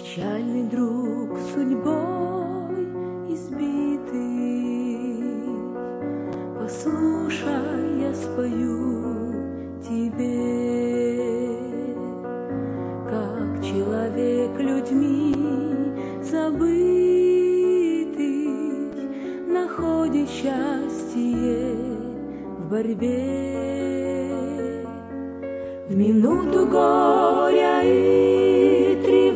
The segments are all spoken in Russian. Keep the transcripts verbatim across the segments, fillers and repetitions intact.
Печальный друг судьбой избитый, послушай, я спою тебе, как человек людьми забытый находит счастье в борьбе. В минуту горя и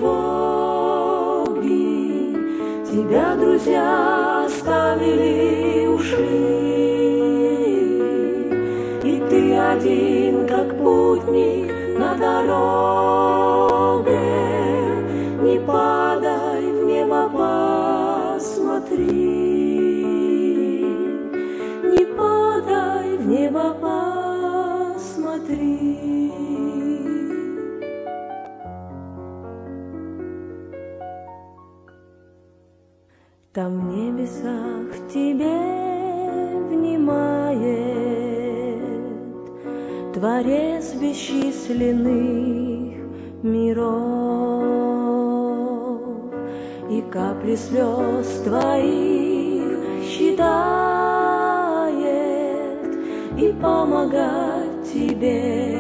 тревоги тебя друзья оставили, ушли, и ты один, как путник на дороге. Не падай, в небо посмотри, не падай, в небо посмотри. Там в небесах тебе внимает Творец бесчисленных миров, и капли слез твоих считает, и помогать тебе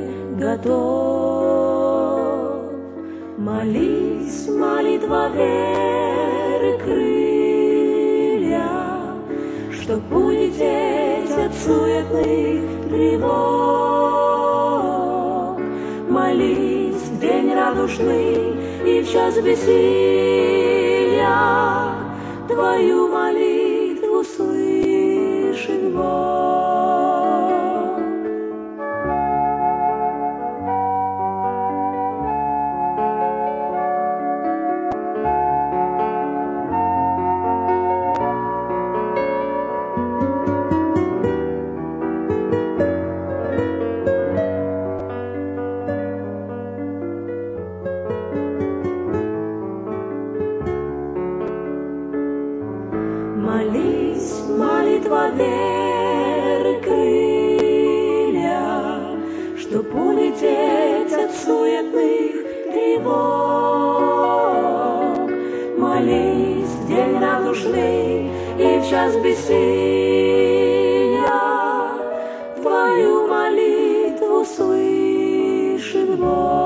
готов. Молись, молитва веры крылья, чтоб улететь от суетных тревог. Молись в день радушный и в час бессилия, твою молитву слышит Бог. Молись, молитва веры крылья, чтоб улететь от суетных тревог. Молись в день радушный и в час бессилия, твою молитву слышит Бог.